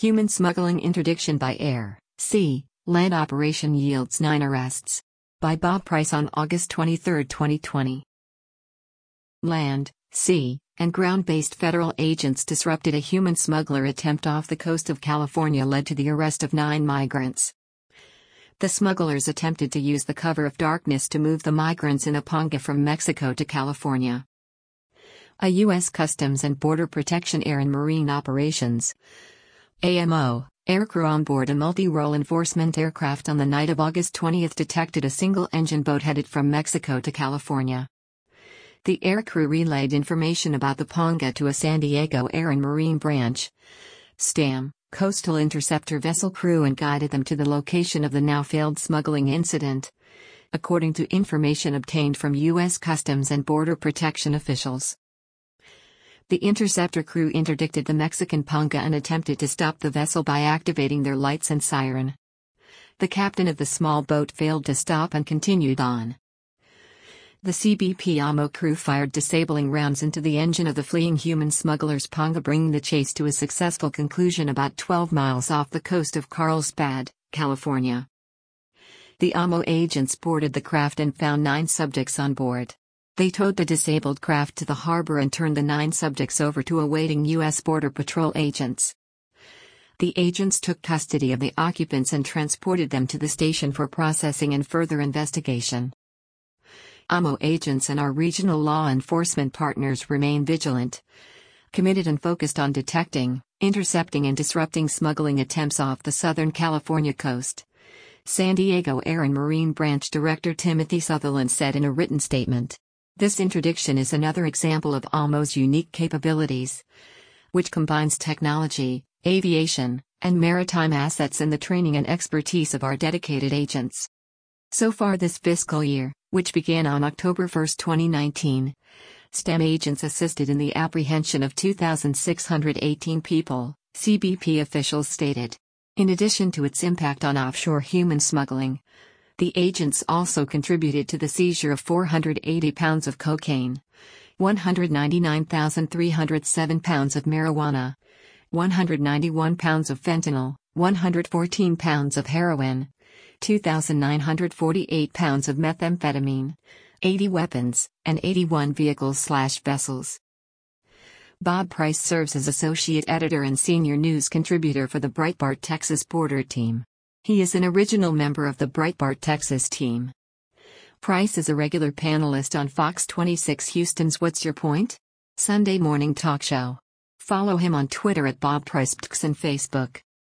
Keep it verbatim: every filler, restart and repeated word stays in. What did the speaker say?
Human smuggling interdiction by air, sea, land operation yields nine arrests. By Bob Price on August twenty-third, twenty twenty. Land, sea, and ground-based federal agents disrupted a human smuggler attempt off the coast of California led to the arrest of nine migrants. The smugglers attempted to use the cover of darkness to move the migrants in a panga from Mexico to California. A U S Customs and Border Protection Air and Marine Operations A M O aircrew on board a multi-role enforcement aircraft on the night of August twentieth detected a single-engine boat headed from Mexico to California. The aircrew relayed information about the panga to a San Diego Air and Marine Branch S T A M coastal interceptor vessel crew and guided them to the location of the now-failed smuggling incident, according to information obtained from U S Customs and Border Protection officials. The interceptor crew interdicted the Mexican panga and attempted to stop the vessel by activating their lights and siren. The captain of the small boat failed to stop and continued on. The C B P A M O crew fired disabling rounds into the engine of the fleeing human smugglers' panga, bringing the chase to a successful conclusion about twelve miles off the coast of Carlsbad, California. The A M O agents boarded the craft and found nine subjects on board. They towed the disabled craft to the harbor and turned the nine subjects over to awaiting U S Border Patrol agents. The agents took custody of the occupants and transported them to the station for processing and further investigation. A M O agents and our regional law enforcement partners remain vigilant, committed and focused on detecting, intercepting and disrupting smuggling attempts off the Southern California coast, San Diego Air and Marine Branch Director Timothy Sutherland said in a written statement. This interdiction is another example of A M O's unique capabilities, which combines technology, aviation, and maritime assets and the training and expertise of our dedicated agents. So far this fiscal year, which began on October first, twenty nineteen, S T A M agents assisted in the apprehension of two thousand six hundred eighteen people, C B P officials stated. In addition to its impact on offshore human smuggling, the agents also contributed to the seizure of four hundred eighty pounds of cocaine, one hundred ninety-nine thousand three hundred seven pounds of marijuana, one hundred ninety-one pounds of fentanyl, one hundred fourteen pounds of heroin, two thousand nine hundred forty-eight pounds of methamphetamine, eighty weapons, and eighty-one vehicles/vessels. Bob Price serves as associate editor and senior news contributor for the Breitbart Texas Border Team. He is an original member of the Breitbart Texas team. Price is a regular panelist on Fox twenty-six Houston's What's Your Point? Sunday morning talk show. Follow him on Twitter at Bob Price and Facebook.